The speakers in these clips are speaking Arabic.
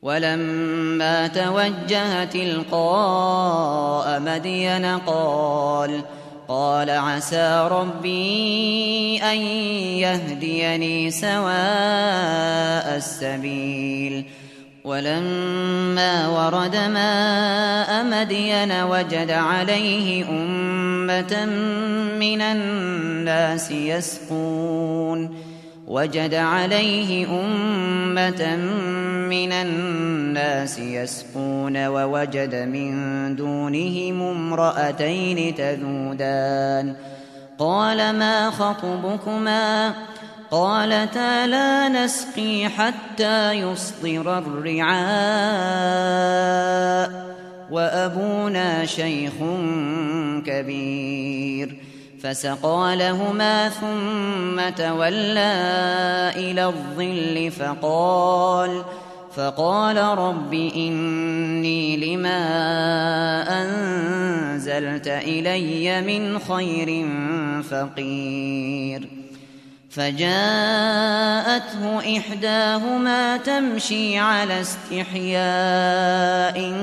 ولما توجه تلقاء مدين قال عسى ربي أن يهديني سواء السبيل. ولما ورد ماء مدين وجد عليه أمة من الناس يسقون ووجد من دونهم امرأتين تذودان قال ما خطبكما قالتا لا نسقي حتى يصدر الرعاء وأبونا شيخ كبير. فسقى لهما ثم تولى إلى الظل فقال رب إني لما أنزلت إلي من خير فقير. فجاءته إحداهما تمشي على استحياء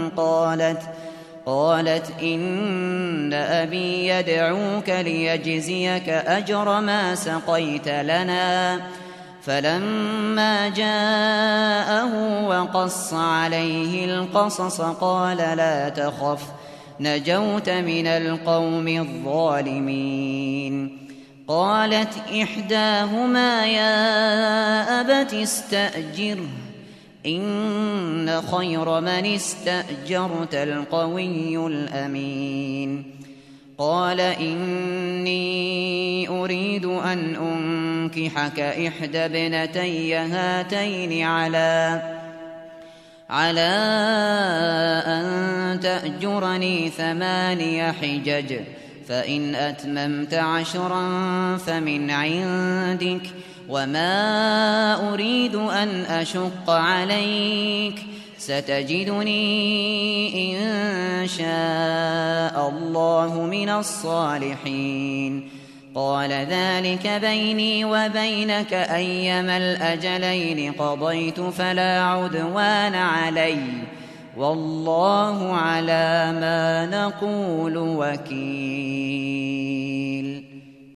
قالت إن أبي يدعوك ليجزيك أجر ما سقيت لنا. فلما جاءه وقص عليه القصص قال لا تخف نجوت من القوم الظالمين. قالت إحداهما يا أبت استأجره إن خير من استأجرت القوي الأمين. قال إني أريد أن أنكحك إحدى ابنتي هاتين على أن تأجرني 8 حجج فإن أتممت 10 فمن عندك وما أريد أن أشق عليك ستجدني إن شاء الله من الصالحين. قال ذلك بيني وبينك أيما الأجلين قضيت فلا عدوان علي والله على ما نقول وكيل.